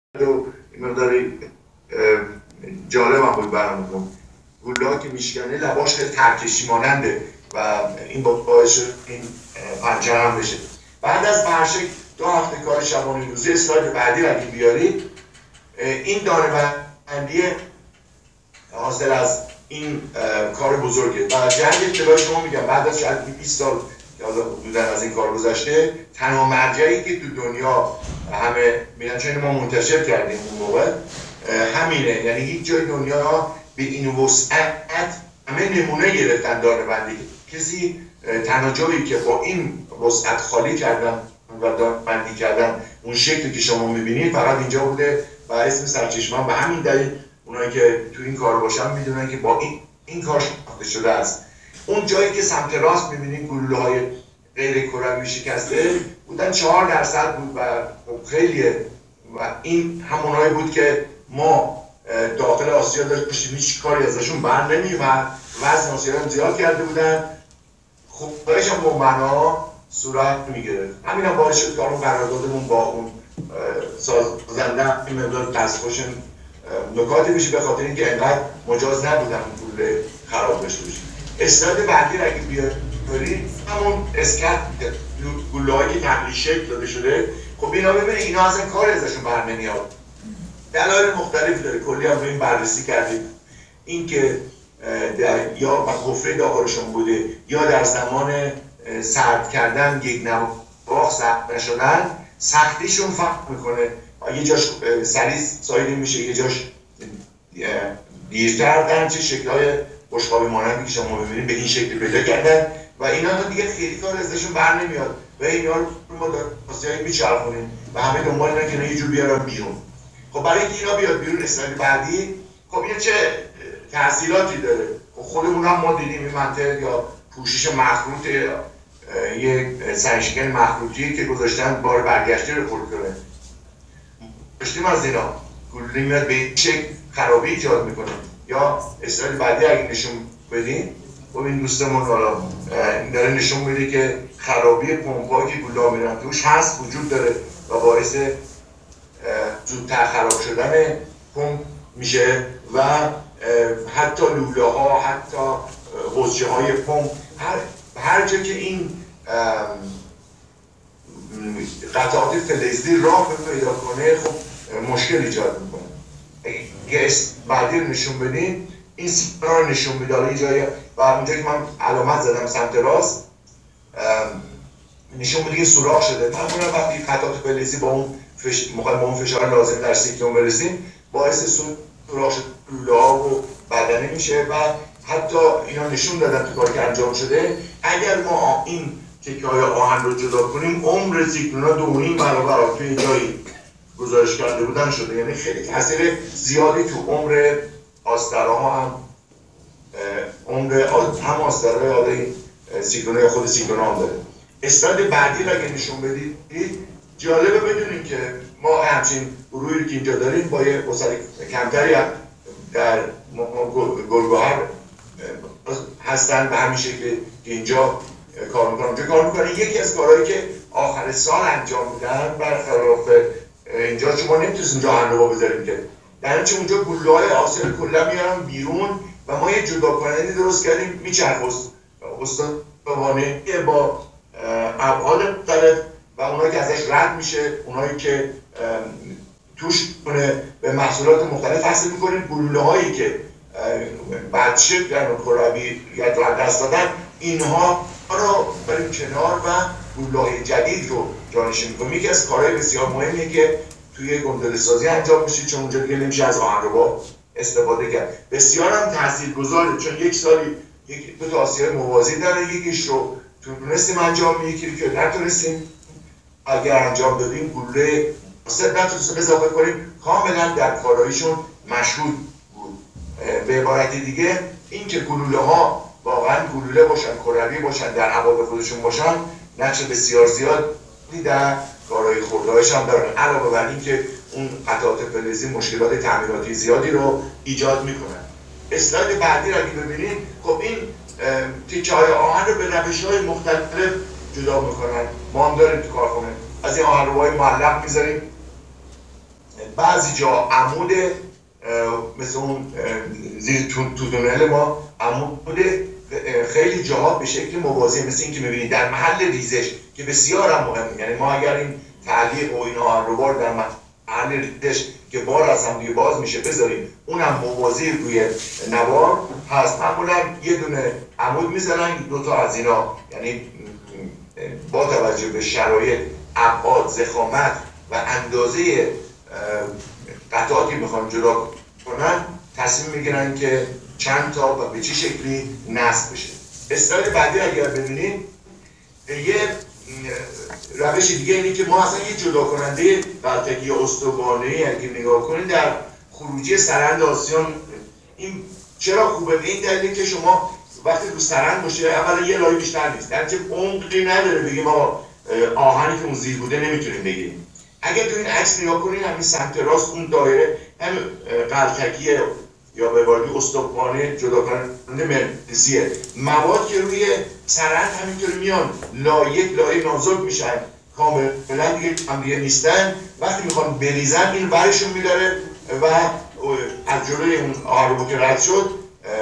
و مقداری جالب هم بود برامون. گله‌ها که میشکنه لباش خیلی ترکشی ماننده و این باعث شد این پنچر هم بشه. بعد از برشک 2 هفته کار شبانه روزی، اسلاید بعدی رو اگه بیارید، این دانه بندی حاصل از این کار بزرگه. و جنگ اطلاع شما میگم بعد از شاید 20 سال که حدوداً از این کار گذشته، تنها مرجعی که تو دنیا همه میگن چون ما منتشر کردیم اون موقع همینه، یعنی هیچ جای دنیا به این وسعت همه نمونه گرفتن دانه بندی. کسی تنها جایی که با این وسعت خالی کردن و دانه بندی کردن اون شکلی که شما میبینید فقط اینجا بوده و اسم سرچشمه. به همین دلیل اونایی که تو این کار باشن میدونن که با این کار شناخته شده است. اون جایی که سمت راست میبینید گلوله‌های غیر کروی شکسته بودن 4% بود و خیلیه و این همونایی بود که ما داخل آسیا داشتیم هیچ کاری ازشون بر نمیومد، وزن آسیا هم زیاد کرده بودن، خب بایش هم بنا صورت میگرفت. همین هم باعث شد که اون قراردادمون با اون سازنده این مقدار دستخوشن نکاتی بشه، به خاطر اینکه انقدر مجاز نبودم گلوله خراب بشه. اسلاید بعدی رو اگه بیارید همون اسکت گلوهایی که نقلی شکل داده شده، خب اینا ببینید اینا اصلا کار ازشون بر نمیاد. دلایل مختلفی داره، کلی هم این بررسی کردیم. این که یا حفره داخلشون بوده یا در زمان سرد کردن یک نواخ سخت نشدن، سختیشون فرق میکنه. یه جاش سریع سایده میشه، یه جاش دیرتر، در چه شکل‌های بشقابی مانندی که شما ببینید به این شکل پیدا کردن و اینا دیگه خیلی کار ازشون بر نمیاد و اینا رو ما داستایی میچرخونیم و همه دنبال اینن که یه جور بیارن بیرون. خب برای اینکه اینا بیاد بیرون اسلاید بعدی، خب این چه تحصیلاتی داره؟ خب خودمون هم ما دیدیم این منطقه یا پوشش مخروط یک سنگشکن مخروطی که گذاشتن بار برگشتی رو خورد کنه. داشتیم از اینا گلوله میاد به این شکل خرابی ایجاد میکنه. یا اسلاید بعدی اگه نشون بدین، خب این دوستمون حالا داره نشون میده که خرابی پمپ‌ها که گلوله میرن توش هست، وجود داره و باعث زودتر خراب شدن پمپ میشه و حتی لوله ها، حتی حوضچه های پمپ، هر جا که این قطعات فلزی راه پیدا کنه خب مشکل ایجاد میکنه. اگه بعدی رو نشون بدین، این سیگنال رو نشون میده. حالا جایی و اونجا که من علامت زدم سمت راست نشون میده که سوراخ شده. معمولا وقتی قطعات فلزی با اون فشار لازم در سیکلون برسیم باعث سوراخ لوله ها و بدنه میشه و حتی اینا نشون دادن تو کاری که انجام شده اگر ما این تکه‌های آهن رو جدا کنیم عمر سیکلون ها 2.5 برابر توی جایی گزارش کرده بودن شده. یعنی خیلی تاثیر زیادی تو عمر آستراها هم هم آسترهای سیکلون یا خود سیکلون هم داره. اسلاید بعدی رو اگه نشون بدید، جالبه بدونیم که ما همچین گروهی که اینجا داریم با یه وسعت کمتری در گلگهر هستن به همین شکل که اینجا کار میکنن. یکی از کارهایی که آخر سال انجام میدن برخلاف اینجا شما نمیتونید اینجا هنربا بذاریم که در اینچه اونجا گلوهای آسل کلا میارن بیرون و ما یه جدا کننده درست کردیم میچرخ استوانه با ابعاد مختلف و اونایی که ازش رد میشه، اونایی که توش به محصولات مختلف حاصل میکنیم. گلوله هایی که بدشکل و کرویت رو دست دادن اینها رو بریم کنار و گلوله های جدید رو جانشین میکنیم. یکی از کارهای بسیار مهمیه که توی گندله سازی انجام میشه، چون اونجا دیگه نمیشه از آهنربا استفاده کرد. بسیار هم تاثیرگذاره، چون یک سالی دو تا آسیای موازی داره، یکیش رو تونستیم انجام، یکی که نتونستیم. اگر انجام دادیم گلوله نتونستیم اضافه کنیم، کاملا در کاراییشون مشهود بود. به عبارت دیگه این که گلوله ها واقعا گلوله باشن، کروی باشن، در ابعاد خودشون باشن، نقش بسیار زیادی در کارایی خورده‌هاش هم دارن. علاوه بر این که اون قطعات فلزی مشکلات تعمیراتی زیادی رو ایجاد میکنن. اسلاید بعدی رو اگه ببینید، خب این تیکه‌های آهن رو به روش‌های مختلف جدا میکنن. ما هم داریم تو کارخونه از این آهنرباهای معلق میذاریم بعضی جا عمود مثل اون زیر تو تونل ما عمود خیلی جاها به شکل موازی مثل این که می‌بینید در محل ریزش که بسیار هم مهمه. یعنی ما اگر این تعلیق و اینا رو بار در محل ریزش که بار از هم دیگه باز میشه بذاریم اونم موازی روی نوار هست، معمولا یه دونه عمود میزنن، دو تا از اینا، یعنی با توجه به شرایط، ابعاد، ضخامت و اندازه قطعاتی میخوان جدا کنن تصمیم میگیرن که چند تا و به چه شکلی نصب بشه. اسلاید بعدی اگر ببینید یه روش دیگه اینه که ما اصلا یه جدا کننده غلطگی استوانه‌ای اگه نگاه کنید در خروجی سرند آسیان این چرا خوبه؟ به این دلیل که شما وقتی رو سرند باشه اولا یه لایه بیشتر نیست، در چه عمقی نداره بگیم ما آهنی که اون زیر بوده نمیتونیم بگیریم. اگر تو این عکس نگاه کنید همین سمت راست اون دایره هم غلطگی یا به عبارتی استوانه جدا کننده مغناطیسیه. مواد که روی سرند همینطوری میان لایه نازک میشن، کاملا دیگه هم دیگه نیستن، وقتی میخوان بریزن این ورشون میداره و از جلوی اون آهربو که رد شد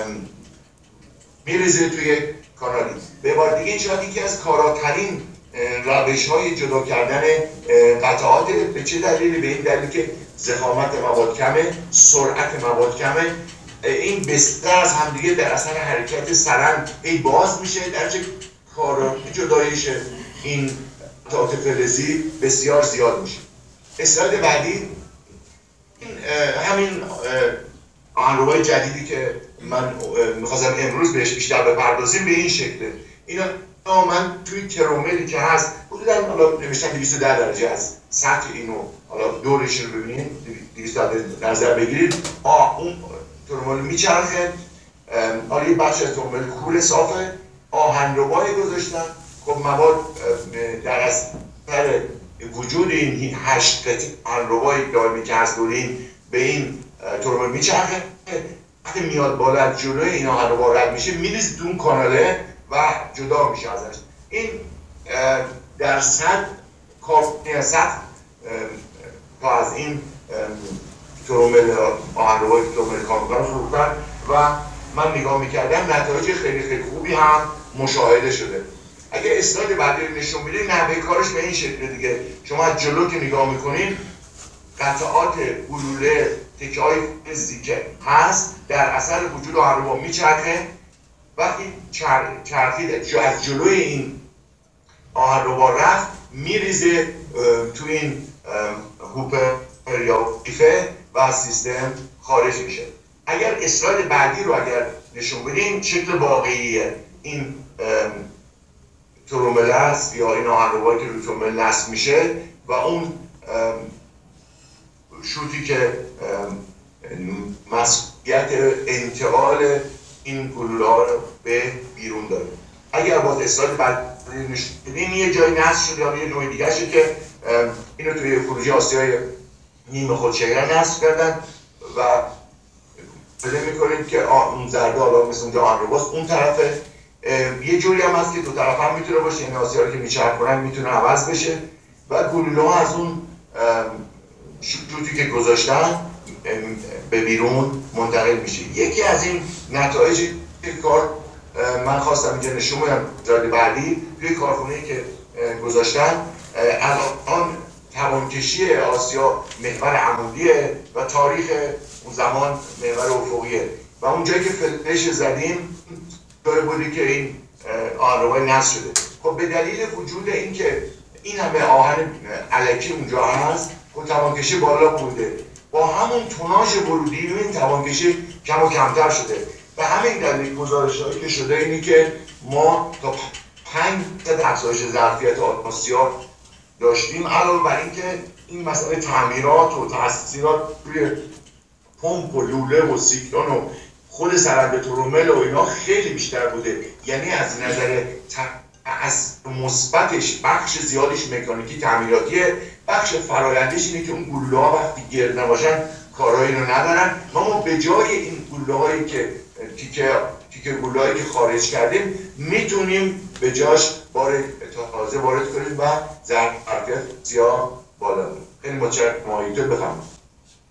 میریزه توی کانالی. به عبارت دیگه این شاید یکی از کاراترین روش‌های جدا کردن قطعات. به چه دلیلی؟ به این دلیل که ضخامت مواد کمه، سرعت مواد کمه، این بستر از همدیگه در اثر حرکت سرند هی باز میشه، در چه کار جدایش این قطعات فلزی بسیار زیاد میشه. اسلاید بعدی این همین آهنربای جدیدی که من میخواستم امروز بهش بیشتر بپردازیم به این شکله. اینا من توی تروملی که هست حدوداً حالا نوشتم 210 درجه از سطح اینو حالا دورش رو ببینید 210 نظر بگیرید. اون ترومل میچرخه، حالا یه بخش از ترومل کول صافه، آهنربای گذاشتن. خب مواد در اثر وجود این 8 قطعه آهنربای دائمی که هست دورین به این ترومل میچرخه، وقتی میاد بالا از جلوی این آهنربا رد میشه میریزه تو اون کاناله و جدا میشه ازش. این در سطح تا از این ترومل آهنربای ترومل کامگان فروختن و من نگاه میکردم نتایج خیلی خیلی خوبی هم مشاهده شده. اگه اسلاید بعدی رو نشون میدید نحوه کارش به این شکل دیگه. شما از جلو که نگاه میکنید قطعات گلوله تکه های فلزی که هست در اثر وجود آهنربا میچرخه، وقتی چرخید از جلوی این آهنربا رفت میریزه تو این هوپر یا قیفه و از سیستم خارج میشه. اگر اسلاید بعدی رو اگر نشون بدیم شکل واقعیه این ترومل است یا این آهنربایی که روی ترومل نصب میشه و اون شوتی که مسئولیت انتقال این گلوله ها رو به بیرون داره. اگر باز اسلاید بعد نشون بدیم یه جایی نصب شده یا یه نوع دیگه شه که اینو توی خروجی آسیای نیمه خودشکن نصب کردن و بده میکنید که اون ضربه حالا مثل اونجا آهنرباست اون طرفه. یه جوری هم هست که دو طرف هم میتونه باشه، این آسیایی که میچرخونن میتونه عوض بشه و گلوله ها از اون شوتی که گذاشتن به بیرون منتقل میشه. یکی از این نتایج کار من خواستم اینجا نشون بدم جای بعدی توی کارخونه‌ای که گذاشتن الان توانکشی آسیا محور عمودیه و تاریخ اون زمان محور افقیه و اون جایی که فلش زدیم داره بودی که این آهنربای نصب شده. خب به دلیل وجود این که این همه آهن الکی اونجا هست خب توانکشی بالا بوده، با همون توناژ ورودی این توانکشی کم و کمتر شده و همین دلیل گزارش‌هایی که شده اینی که ما تا 5% افزایش ظرفیت آسیا داشتیم، علاوه بر اینکه این مسئله تعمیرات و تأثیرات روی پمپ و لوله و سیکلون و خود سرند ترومل و اینا خیلی بیشتر بوده. یعنی از نظر از مثبتش بخش زیادش مکانیکی تعمیراتیه، بخش فرآیندیش اینه که اون گلوله ها وقتی گرد نباشن کارهایی رو ندارن. ما به جای این گلوله هایی که تیکه گلوله هایی که خارج کردیم میتونیم به جاش بار تازه وارد کنیم و ظرفیت زیاد بالا. خیلی متشکرم. بفرمایید.